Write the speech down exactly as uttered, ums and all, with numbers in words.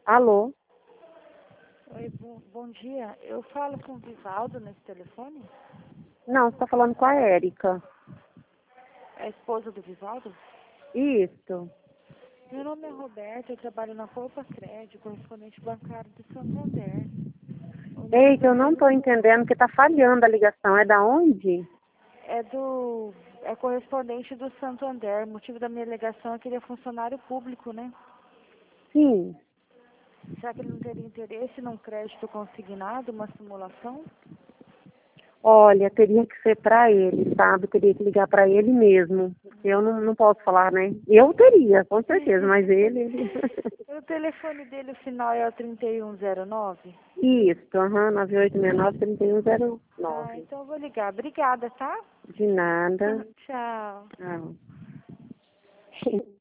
Alô? Oi, bom, bom dia. Eu falo com o Vivaldo nesse telefone? Não, você está falando com a Érica. É a esposa do Vivaldo? Isso. Meu nome é Roberta, eu trabalho na Poupa Crédito, correspondente bancário de Santander. O motivo Eita, da eu não minha estou entendendo que está falhando a ligação. É da onde? é do é correspondente do Santander. O motivo da minha ligação é que ele é funcionário público, né? Sim. Será que ele não teria interesse num crédito consignado, uma simulação? Olha, teria que ser para ele, sabe? Teria que ligar para ele mesmo. Eu não, não posso falar, né? Eu teria, com certeza, mas ele... ele... O telefone dele, o final é o trinta e um zero nove? Isso, aham, nove oito seis nove, três um zero Ah, nove. então eu vou ligar. Obrigada, tá? De nada. Tchau. Tchau.